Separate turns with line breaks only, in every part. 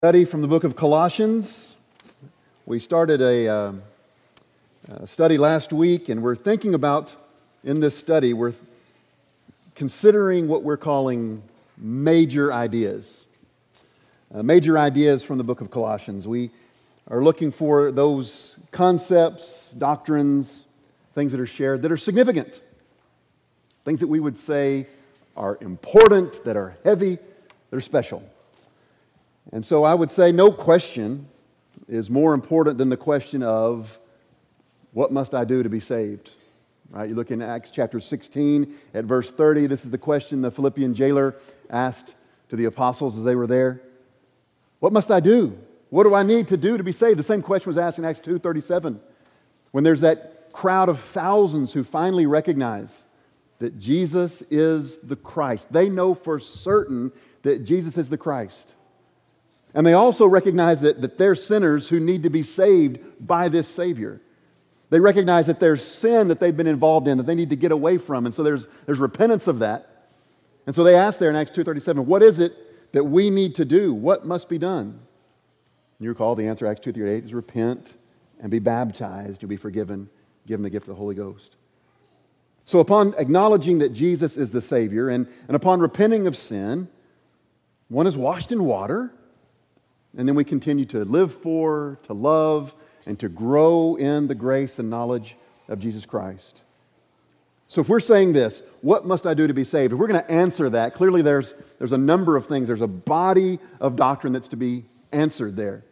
Study from the book of Colossians. We started a study last week, and we're thinking about, in this study, we're considering what we're calling major ideas. Major ideas from the book of Colossians. We are looking for those concepts, doctrines, things that are shared, that are significant. Things that we would say are important, that are heavy, that are special. And so I would say no question is more important than the question of what must I do to be saved? Right? You look in Acts chapter 16 at verse 30. This is the question the Philippian jailer asked to the apostles as they were there. What must I do? What do I need to do to be saved? The same question was asked in Acts 2:37 when there's that crowd of thousands who finally recognize that Jesus is the Christ. They know for certain that Jesus is the Christ. And they also recognize that they're sinners who need to be saved by this Savior. They recognize that there's sin that they've been involved in that they need to get away from. And so there's repentance of that. And so they ask there in Acts 2:37, what is it that we need to do? What must be done? And you recall the answer, Acts 2:38, is repent and be baptized. You'll be forgiven, given the gift of the Holy Ghost. So upon acknowledging that Jesus is the Savior and upon repenting of sin, one is washed in water. And then we continue to live for, to love, and to grow in the grace and knowledge of Jesus Christ. So if we're saying this, what must I do to be saved? If we're going to answer that, clearly there's a number of things. There's a body of doctrine that's to be answered there.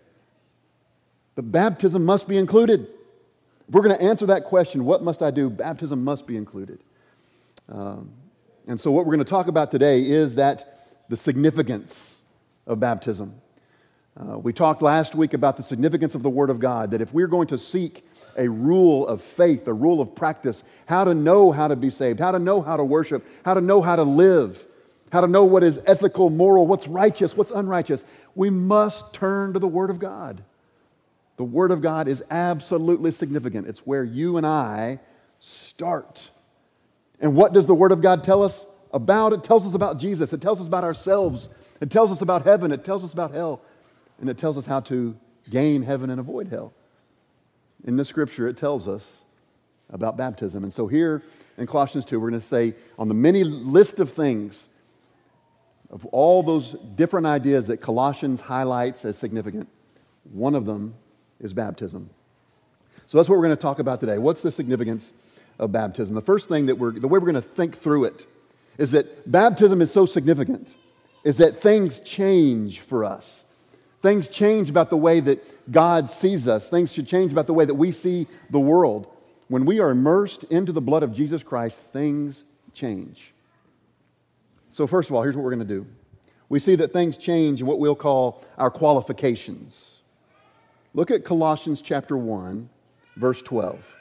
But baptism must be included. If we're going to answer that question, what must I do? Baptism must be included. And so what we're going to talk about today is the significance of baptism. We talked last week about the significance of the Word of God, that if we're going to seek a rule of faith, a rule of practice, how to know how to be saved, how to know how to worship, how to know how to live, how to know what is ethical, moral, what's righteous, what's unrighteous, we must turn to the Word of God. The Word of God is absolutely significant. It's where you and I start. And what does the Word of God tell us about? It tells us about Jesus. It tells us about ourselves. It tells us about heaven. It tells us about hell. And it tells us how to gain heaven and avoid hell. In the Scripture, it tells us about baptism. And so here in Colossians 2, we're going to say on the many list of things, of all those different ideas that Colossians highlights as significant, one of them is baptism. So that's what we're going to talk about today. What's the significance of baptism? The first thing the way we're going to think through it is that baptism is so significant, is that things change for us. Things change about the way that God sees us. Things should change about the way that we see the world. When we are immersed into the blood of Jesus Christ, things change. So first of all, here's what we're going to do. We see that things change in what we'll call our qualifications. Look at Colossians chapter 1, verse 12.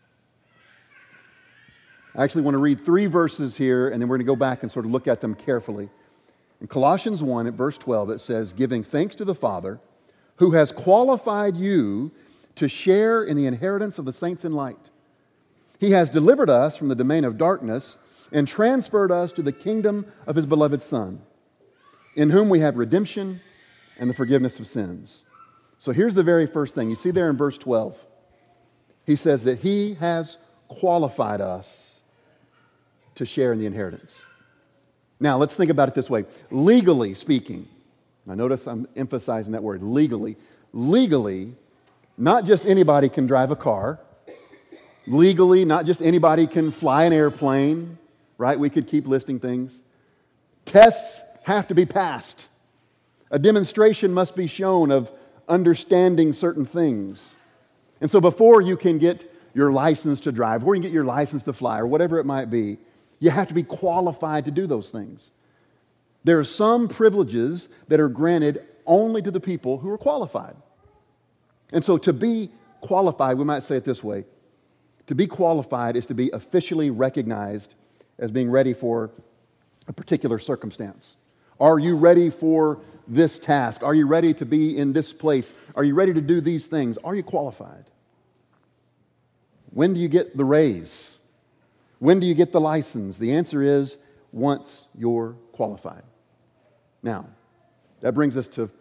I actually want to read 3 verses here, and then we're going to go back and sort of look at them carefully. In Colossians 1 at verse 12, it says, giving thanks to the Father who has qualified you to share in the inheritance of the saints in light. He has delivered us from the domain of darkness and transferred us to the kingdom of His beloved Son, in whom we have redemption and the forgiveness of sins. So here's the very first thing. You see there in verse 12, he says that He has qualified us to share in the inheritance. Now, let's think about it this way. Legally speaking, now notice I'm emphasizing that word, legally. Legally, not just anybody can drive a car. Legally, not just anybody can fly an airplane, right? We could keep listing things. Tests have to be passed. A demonstration must be shown of understanding certain things. And so before you can get your license to drive, before you can get your license to fly, or whatever it might be, you have to be qualified to do those things. There are some privileges that are granted only to the people who are qualified. And so to be qualified, we might say it this way. To be qualified is to be officially recognized as being ready for a particular circumstance. Are you ready for this task? Are you ready to be in this place? Are you ready to do these things? Are you qualified? When do you get the raise? When do you get the license? The answer is once you're qualified. Now, that brings us to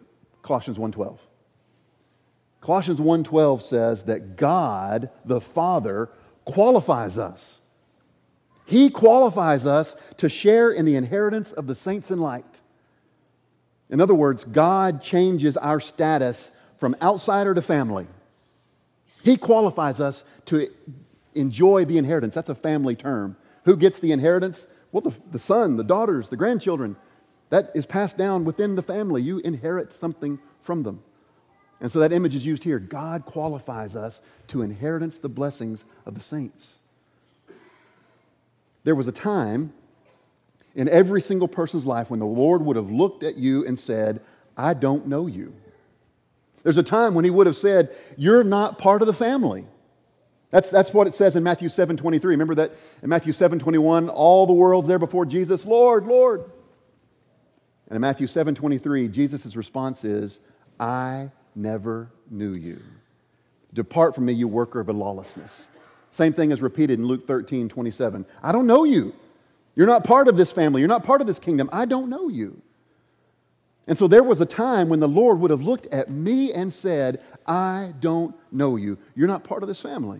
Colossians 1:12. Colossians 1:12 says that God, the Father, qualifies us. He qualifies us to share in the inheritance of the saints in light. In other words, God changes our status from outsider to family. He qualifies us to enjoy the inheritance. That's a family term. Who gets the inheritance? Well, the son, the daughters, the grandchildren. That is passed down within the family. You inherit something from them. And so that image is used here. God qualifies us to inheritance the blessings of the saints. There was a time in every single person's life when the Lord would have looked at you and said, I don't know you. There's a time when He would have said, you're not part of the family. That's what it says in Matthew 7:23. Remember that in Matthew 7:21, all the world's there before Jesus, Lord, Lord. And in Matthew 7:23, Jesus' response is, I never knew you. Depart from me, you worker of lawlessness. Same thing is repeated in Luke 13:27. I don't know you. You're not part of this family. You're not part of this kingdom. I don't know you. And so there was a time when the Lord would have looked at me and said, I don't know you. You're not part of this family.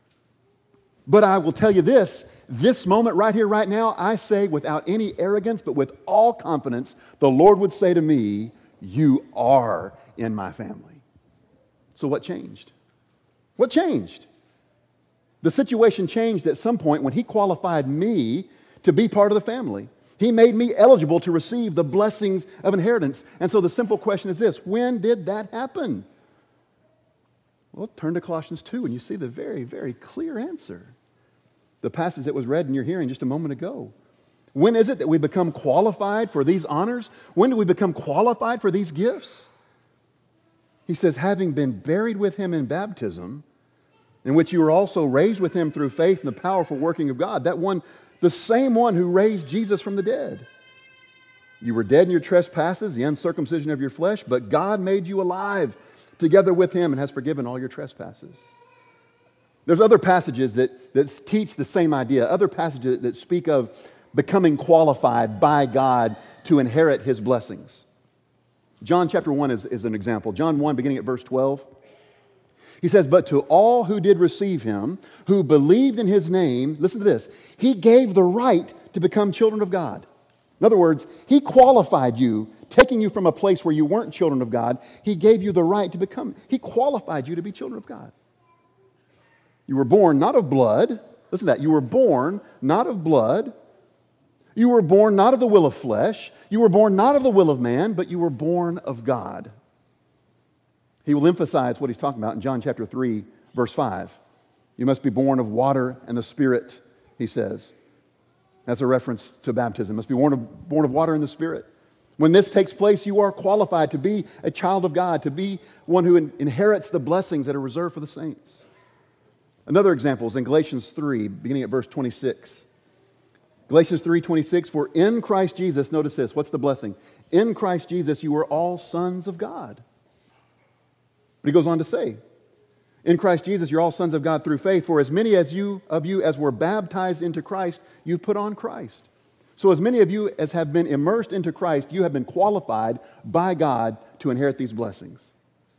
But I will tell you this moment right here, right now, I say without any arrogance, but with all confidence, the Lord would say to me, you are in my family. So what changed? What changed? The situation changed at some point when He qualified me to be part of the family. He made me eligible to receive the blessings of inheritance. And so the simple question is this: when did that happen? Well, turn to Colossians 2 and you see the very, very clear answer. The passage that was read in your hearing just a moment ago. When is it that we become qualified for these honors? When do we become qualified for these gifts? He says, having been buried with Him in baptism, in which you were also raised with Him through faith in the powerful working of God. That one, the same one who raised Jesus from the dead. You were dead in your trespasses, the uncircumcision of your flesh, but God made you alive together with Him and has forgiven all your trespasses. There's other passages that teach the same idea, other passages that speak of becoming qualified by God to inherit His blessings. John chapter 1 is an example. John 1, beginning at verse 12. He says, but to all who did receive Him, who believed in His name, listen to this, He gave the right to become children of God. In other words, He qualified you, taking you from a place where you weren't children of God. He gave you the right to become, He qualified you to be children of God. You were born not of blood. Listen to that. You were born not of blood. You were born not of the will of flesh. You were born not of the will of man, but you were born of God. He will emphasize what he's talking about in John chapter 3, verse 5. You must be born of water and the Spirit, he says. That's a reference to baptism. You must be born of water and the Spirit. When this takes place, you are qualified to be a child of God, to be one who inherits the blessings that are reserved for the saints. Another example is in Galatians 3, beginning at verse 26. Galatians 3:26, for in Christ Jesus, notice this, what's the blessing? In Christ Jesus, you are all sons of God. But he goes on to say, in Christ Jesus, you're all sons of God through faith. For as many of you as were baptized into Christ, you've put on Christ. So as many of you as have been immersed into Christ, you have been qualified by God to inherit these blessings.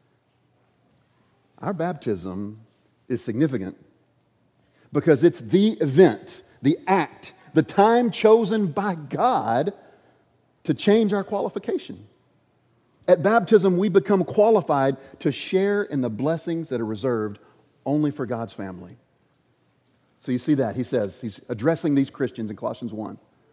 Our baptism is significant because it's the event, the act, the time chosen by God to change our qualification. At baptism, we become qualified to share in the blessings that are reserved only for God's family. So you see that. He says, he's addressing these Christians in Colossians 1.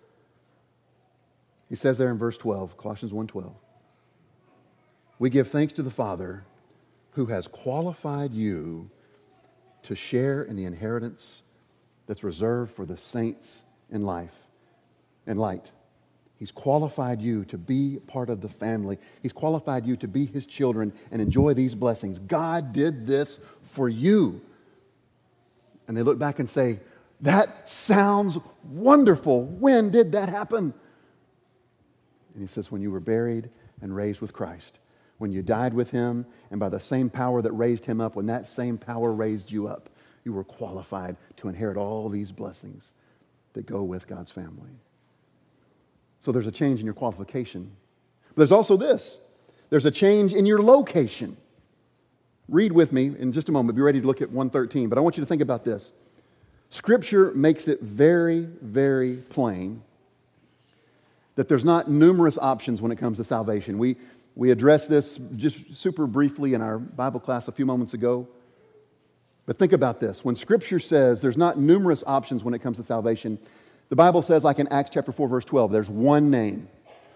He says there in verse 12, Colossians 1:12, we give thanks to the Father who has qualified you to share in the inheritance that's reserved for the saints in life and light. He's qualified you to be part of the family. He's qualified you to be His children and enjoy these blessings. God did this for you. And they look back and say, that sounds wonderful. When did that happen? And he says, when you were buried and raised with Christ. When you died with Him, and by the same power that raised Him up, when that same power raised you up, you were qualified to inherit all these blessings that go with God's family. So there's a change in your qualification. But there's also this. There's a change in your location. Read with me in just a moment. Be ready to look at 1:13. But I want you to think about this. Scripture makes it very, very plain that there's not numerous options when it comes to salvation. We addressed this just super briefly in our Bible class a few moments ago. But think about this. When Scripture says there's not numerous options when it comes to salvation, the Bible says, like in Acts chapter 4, verse 12, there's one name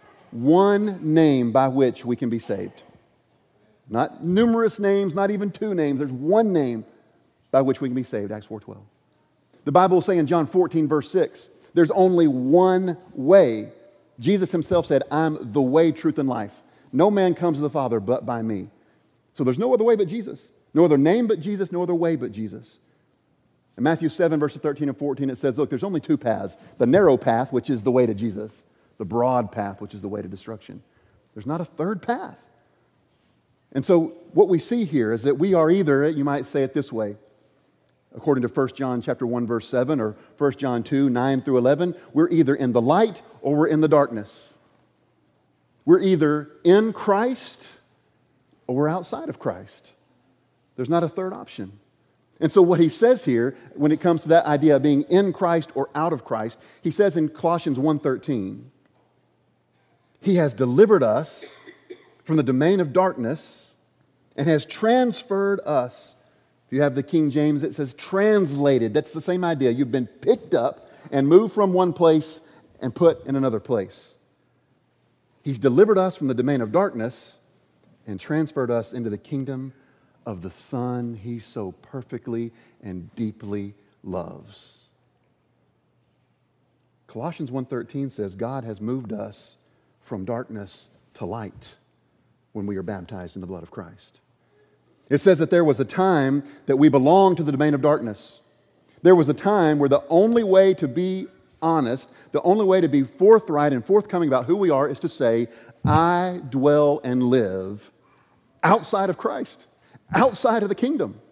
by which we can be saved. Not numerous names, not even two names. There's one name by which we can be saved, Acts 4:12. The Bible will say in John 14, verse 6, there's only one way. Jesus himself said, I'm the way, truth, and life. No man comes to the Father but by me. So there's no other way but Jesus. No other name but Jesus, no other way but Jesus. In Matthew 7, verses 13 and 14, it says, look, there's only two paths. The narrow path, which is the way to Jesus. The broad path, which is the way to destruction. There's not a third path. And so what we see here is that we are either, you might say it this way, according to 1 John chapter 1, verse 7, or 1 John 2, 9 through 11, we're either in the light or we're in the darkness. We're either in Christ or we're outside of Christ. There's not a third option. And so what he says here, when it comes to that idea of being in Christ or out of Christ, he says in Colossians 1:13, he has delivered us from the domain of darkness and has transferred us. If you have the King James, it says translated. That's the same idea. You've been picked up and moved from one place and put in another place. He's delivered us from the domain of darkness and transferred us into the kingdom of the Son he so perfectly and deeply loves. Colossians 1:13 says God has moved us from darkness to light when we are baptized in the blood of Christ. It says that there was a time that we belonged to the domain of darkness. There was a time where the only way to be honest, the only way to be forthright and forthcoming about who we are is to say, I dwell and live outside of Christ, outside of the kingdom.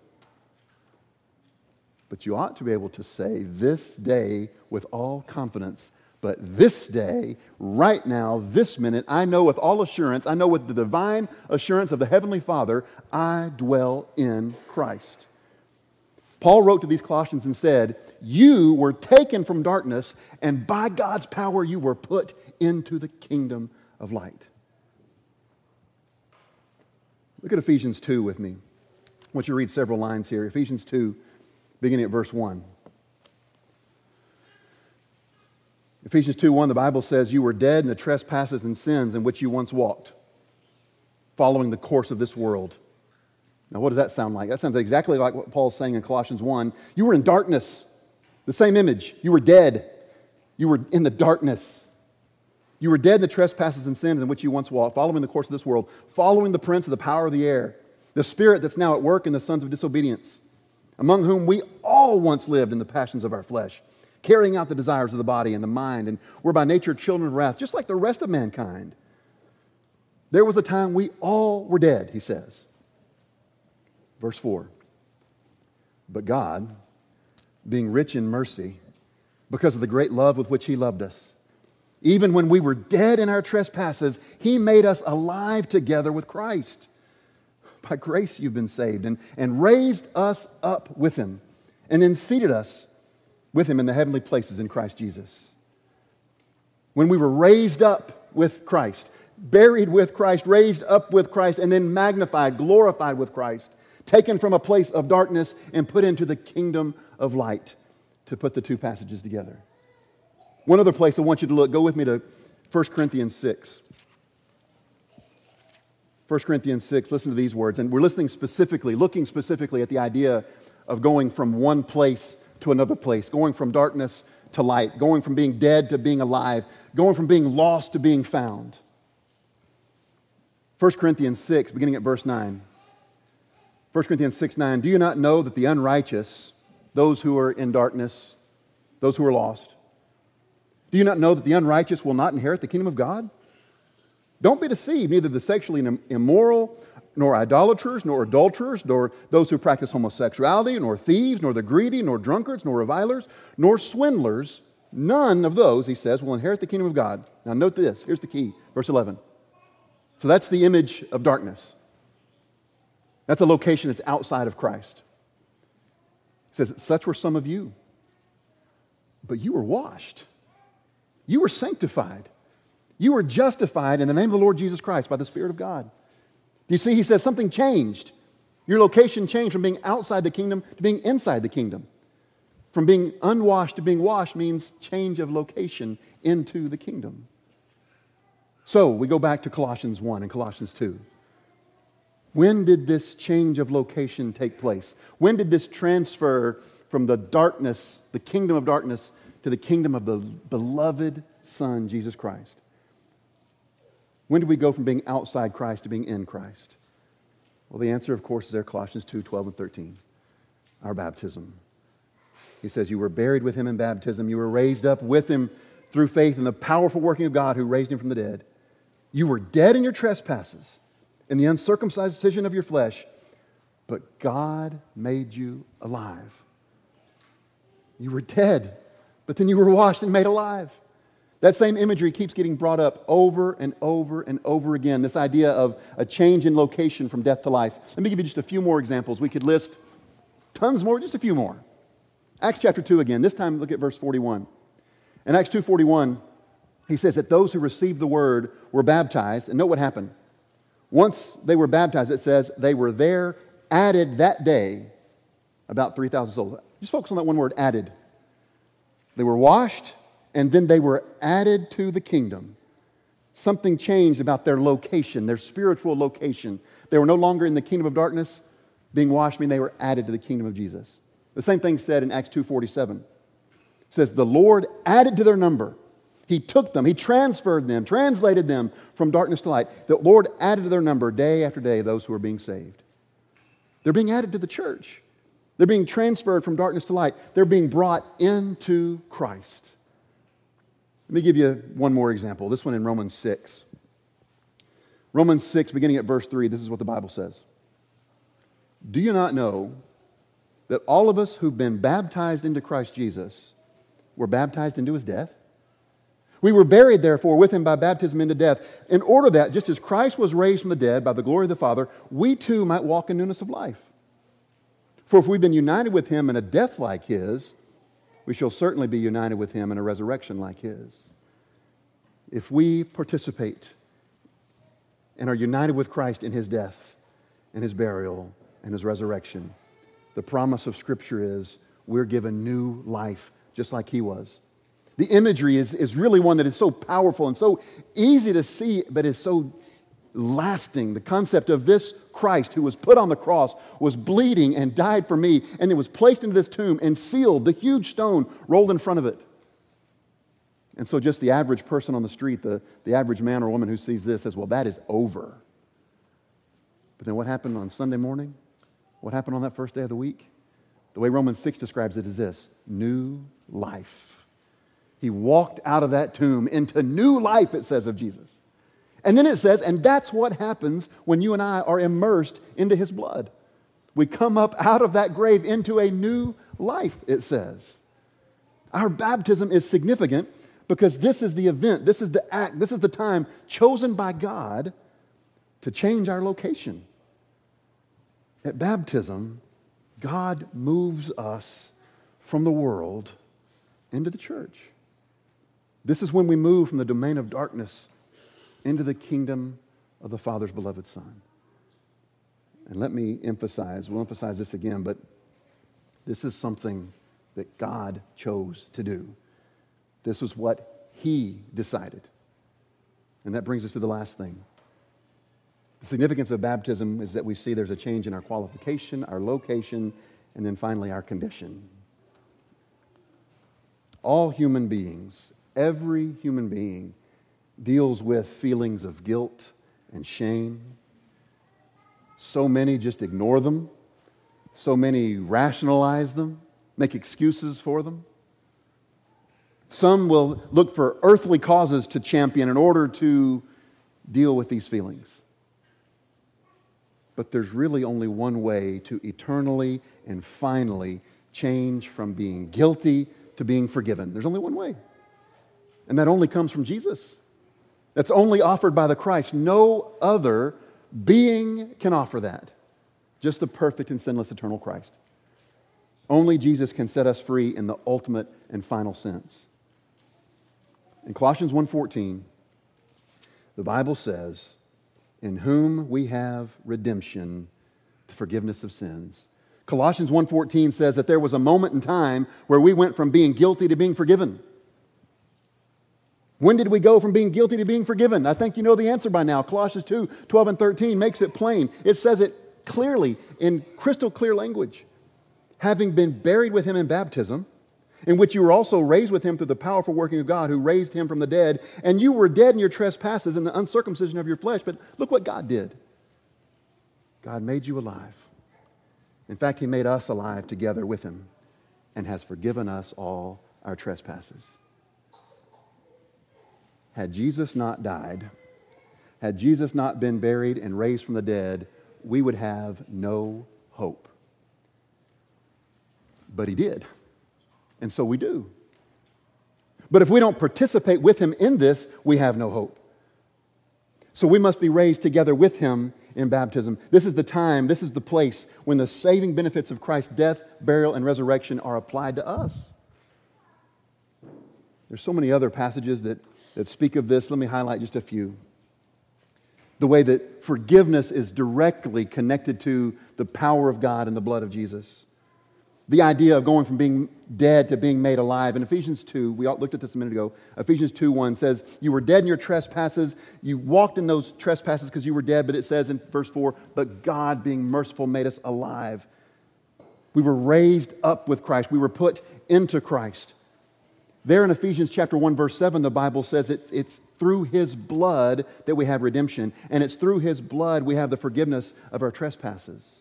But you ought to be able to say this day with all confidence, but this day, right now, this minute, I know with all assurance, I know with the divine assurance of the Heavenly Father, I dwell in Christ. Paul wrote to these Colossians and said, you were taken from darkness, and by God's power you were put into the kingdom of light. Look at Ephesians 2 with me. I want you to read several lines here. Ephesians 2, beginning at verse 1. Ephesians 2:1, the Bible says, you were dead in the trespasses and sins in which you once walked, following the course of this world. Now, what does that sound like? That sounds exactly like what Paul's saying in Colossians 1. You were in darkness. The same image. You were dead. You were in the darkness. You were dead in the trespasses and sins in which you once walked, following the course of this world, following the prince of the power of the air, the spirit that's now at work in the sons of disobedience, among whom we all once lived in the passions of our flesh, carrying out the desires of the body and the mind, and were by nature children of wrath, just like the rest of mankind. There was a time we all were dead, he says. Verse 4. But God, being rich in mercy, because of the great love with which he loved us, even when we were dead in our trespasses, he made us alive together with Christ. By grace you've been saved, and raised us up with him, and then seated us with him in the heavenly places in Christ Jesus. When we were raised up with Christ, buried with Christ, raised up with Christ, and then magnified, glorified with Christ, taken from a place of darkness and put into the kingdom of light, to put the two passages together. One other place I want you to look, go with me to 1 Corinthians 6. 1 Corinthians 6, listen to these words. And we're looking specifically at the idea of going from one place to another place, going from darkness to light, going from being dead to being alive, going from being lost to being found. 1 Corinthians 6, beginning at verse 9. 1 Corinthians 6:9, do you not know that the unrighteous, those who are in darkness, those who are lost, do you not know that the unrighteous will not inherit the kingdom of God? Don't be deceived, neither the sexually immoral, nor idolaters, nor adulterers, nor those who practice homosexuality, nor thieves, nor the greedy, nor drunkards, nor revilers, nor swindlers. None of those, he says, will inherit the kingdom of God. Now note this, here's the key, verse 11. So that's the image of darkness. That's a location that's outside of Christ. It says, such were some of you. But you were washed. You were sanctified. You were justified in the name of the Lord Jesus Christ by the Spirit of God. Do you see? He says something changed. Your location changed from being outside the kingdom to being inside the kingdom. From being unwashed to being washed means change of location into the kingdom. So we go back to Colossians 1 and Colossians 2. When did this change of location take place? When did this transfer from the darkness, the kingdom of darkness, to the kingdom of the beloved Son, Jesus Christ? When did we go from being outside Christ to being in Christ? Well, the answer, of course, is there, Colossians 2, 12 and 13. Our baptism. He says, you were buried with him in baptism. You were raised up with him through faith in the powerful working of God who raised him from the dead. You were dead in your trespasses, in the uncircumcised decision of your flesh, but God made you alive. You were dead, but then you were washed and made alive. That same imagery keeps getting brought up over and over and over again, this idea of a change in location from death to life. Let me give you just a few more examples. We could list tons more, just a few more. Acts chapter 2 again. This time look at verse 41. In Acts 2:41, he says that those who received the word were baptized. And note what happened. Once they were baptized, it says they were there added that day about 3,000 souls. Just focus on that one word, added. They were washed, and then they were added to the kingdom. Something changed about their location, their spiritual location. They were no longer in the kingdom of darkness. Being washed means they were added to the kingdom of Jesus. The same thing said in Acts 2:47. It says, the Lord added to their number. He took them, He transferred them, translated them from darkness to light. The Lord added to their number day after day those who are being saved. They're being added to the church. They're being transferred from darkness to light. They're being brought into Christ. Let me give you one more example. This one in Romans 6. Romans 6, beginning at verse 3, this is what the Bible says. Do you not know that all of us who've been baptized into Christ Jesus were baptized into His death? We were buried, therefore, with Him by baptism into death, in order that, just as Christ was raised from the dead by the glory of the Father, we too might walk in newness of life. For if we've been united with Him in a death like His, we shall certainly be united with Him in a resurrection like His. If we participate and are united with Christ in His death and His burial and His resurrection, the promise of Scripture is we're given new life just like He was. The imagery is really one that is so powerful and so easy to see, but is so lasting. The concept of this Christ who was put on the cross, was bleeding and died for me, and it was placed into this tomb and sealed, the huge stone rolled in front of it. And so just the average person on the street, the average man or woman who sees this says, well, that is over. But then what happened on Sunday morning? What happened on that first day of the week? The way Romans 6 describes it is this: new life. He walked out of that tomb into new life, it says of Jesus. And then it says, and that's what happens when you and I are immersed into His blood. We come up out of that grave into a new life, it says. Our baptism is significant because this is the event, this is the act, this is the time chosen by God to change our location. At baptism, God moves us from the world into the church. This is when we move from the domain of darkness into the kingdom of the Father's beloved Son. And let me emphasize, we'll emphasize this again, but this is something that God chose to do. This was what He decided. And that brings us to the last thing. The significance of baptism is that we see there's a change in our qualification, our location, and then finally our condition. All human beings, every human being, deals with feelings of guilt and shame. So many just ignore them. So many rationalize them, make excuses for them. Some will look for earthly causes to champion in order to deal with these feelings. But there's really only one way to eternally and finally change from being guilty to being forgiven. There's only one way. And that only comes from Jesus. That's only offered by the Christ. No other being can offer that. Just the perfect and sinless eternal Christ. Only Jesus can set us free in the ultimate and final sense. In Colossians 1:14, the Bible says, in whom we have redemption, the forgiveness of sins. Colossians 1:14 says that there was a moment in time where we went from being guilty to being forgiven. When did we go from being guilty to being forgiven? I think you know the answer by now. Colossians 2:12 and 13 makes it plain. It says it clearly, in crystal clear language. Having been buried with him in baptism, in which you were also raised with him through the powerful working of God who raised him from the dead, and you were dead in your trespasses and the uncircumcision of your flesh. But look what God did. God made you alive. In fact, he made us alive together with him and has forgiven us all our trespasses. Had Jesus not died, had Jesus not been buried and raised from the dead, we would have no hope. But he did. And so we do. But if we don't participate with him in this, we have no hope. So we must be raised together with him in baptism. This is the time, this is the place when the saving benefits of Christ's death, burial, and resurrection are applied to us. There's so many other passages that speak of this. Let me highlight just a few. The way that forgiveness is directly connected to the power of God and the blood of Jesus. The idea of going from being dead to being made alive. In Ephesians 2, we all looked at this a minute ago. Ephesians 2:1 says, you were dead in your trespasses. You walked in those trespasses because you were dead. But it says in verse 4, but God being merciful made us alive. We were raised up with Christ. We were put into Christ. There in Ephesians chapter 1, verse 7, the Bible says it's through his blood that we have redemption. And it's through his blood we have the forgiveness of our trespasses.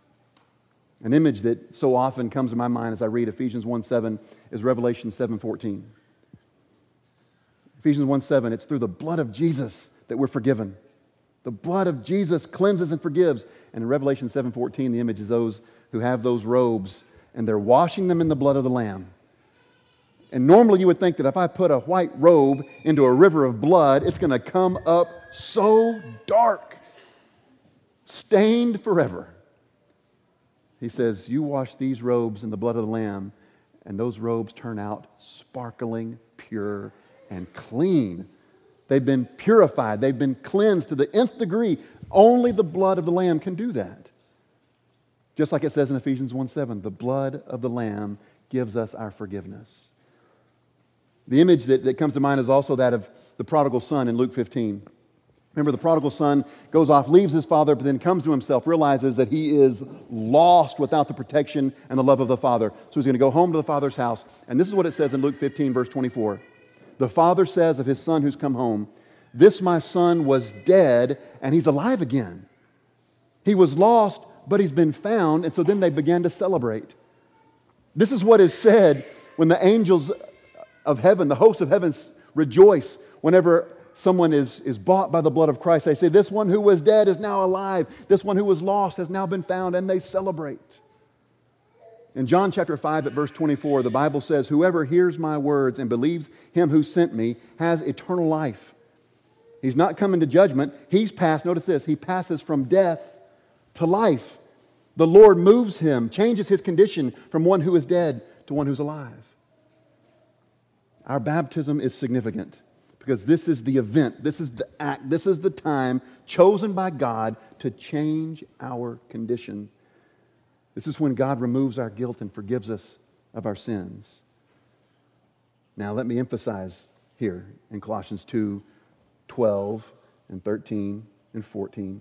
An image that so often comes to my mind as I read Ephesians 1:7 is Revelation 7:14. Ephesians 1:7, it's through the blood of Jesus that we're forgiven. The blood of Jesus cleanses and forgives. And in Revelation 7:14, the image is those who have those robes and they're washing them in the blood of the Lamb. And normally you would think that if I put a white robe into a river of blood, it's going to come up so dark, stained forever. He says, you wash these robes in the blood of the Lamb, and those robes turn out sparkling, pure, and clean. They've been purified. They've been cleansed to the nth degree. Only the blood of the Lamb can do that. Just like it says in Ephesians 1:7, the blood of the Lamb gives us our forgiveness. The image that comes to mind is also that of the prodigal son in Luke 15. Remember, the prodigal son goes off, leaves his father, but then comes to himself, realizes that he is lost without the protection and the love of the father. So he's going to go home to the father's house. And this is what it says in Luke 15, verse 24. The father says of his son who's come home, this my son was dead, and he's alive again. He was lost, but he's been found. And so then they began to celebrate. This is what is said when the angels of heaven, the host of heaven, rejoice whenever someone is bought by the blood of Christ. They say, this one who was dead is now alive. This one who was lost has now been found, and they celebrate. In John chapter 5 at verse 24, the Bible says, whoever hears my words and believes him who sent me has eternal life. He's not coming to judgment. He's passed, notice this, he passes from death to life. The Lord moves him, changes his condition from one who is dead to one who's alive. Our baptism is significant. Because this is the event, this is the act, this is the time chosen by God to change our condition. This is when God removes our guilt and forgives us of our sins. Now let me emphasize here in Colossians 2:12 and 13 and 14.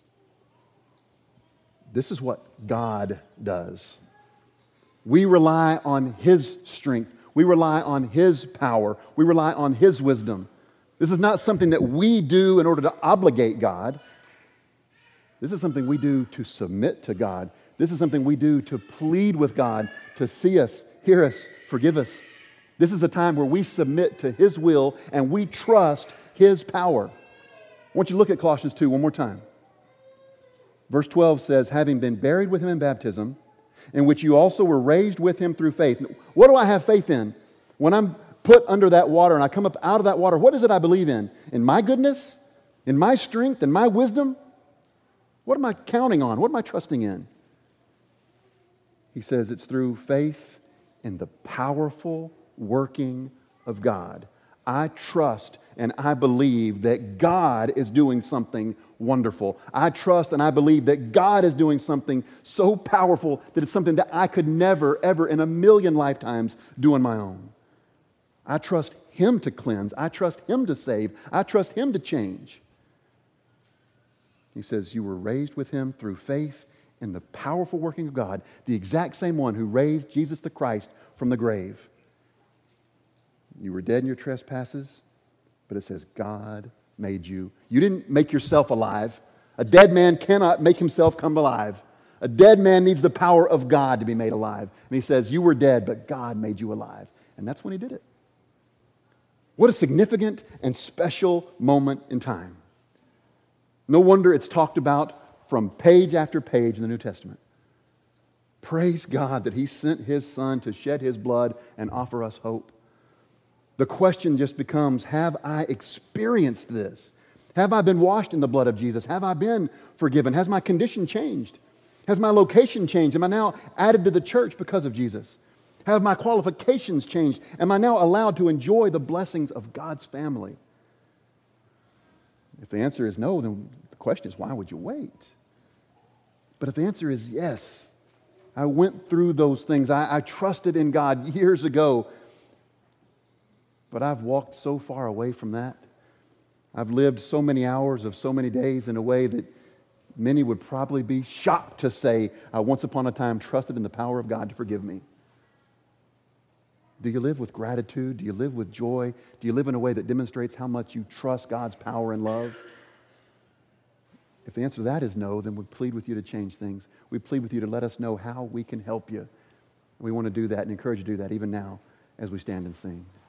This is what God does. We rely on his strength. We rely on his power. We rely on his wisdom. This is not something that we do in order to obligate God. This is something we do to submit to God. This is something we do to plead with God, to see us, hear us, forgive us. This is a time where we submit to his will and we trust his power. I want you to look at Colossians 2 one more time. Verse 12 says, having been buried with him in baptism, in which you also were raised with him through faith. What do I have faith in? When I'm put under that water and I come up out of that water, what is it I believe in? In my goodness? In my strength? In my wisdom? What am I counting on? What am I trusting in? He says it's through faith in the powerful working of God. I trust and I believe that God is doing something wonderful. I trust and I believe that God is doing something so powerful that it's something that I could never, ever in a million lifetimes do on my own. I trust Him to cleanse. I trust Him to save. I trust Him to change. He says, you were raised with Him through faith in the powerful working of God, the exact same one who raised Jesus the Christ from the grave. You were dead in your trespasses, but it says God made you. You didn't make yourself alive. A dead man cannot make himself come alive. A dead man needs the power of God to be made alive. And He says, you were dead, but God made you alive. And that's when He did it. What a significant and special moment in time. No wonder it's talked about from page after page in the New Testament. Praise God that He sent His Son to shed His blood and offer us hope. The question just becomes, have I experienced this? Have I been washed in the blood of Jesus? Have I been forgiven? Has my condition changed? Has my location changed? Am I now added to the church because of Jesus? Have my qualifications changed? Am I now allowed to enjoy the blessings of God's family? If the answer is no, then the question is, why would you wait? But if the answer is yes, I went through those things. I trusted in God years ago, but I've walked so far away from that. I've lived so many hours of so many days in a way that many would probably be shocked to say, I once upon a time trusted in the power of God to forgive me. Do you live with gratitude? Do you live with joy? Do you live in a way that demonstrates how much you trust God's power and love? If the answer to that is no, then we plead with you to change things. We plead with you to let us know how we can help you. We want to do that and encourage you to do that even now as we stand and sing.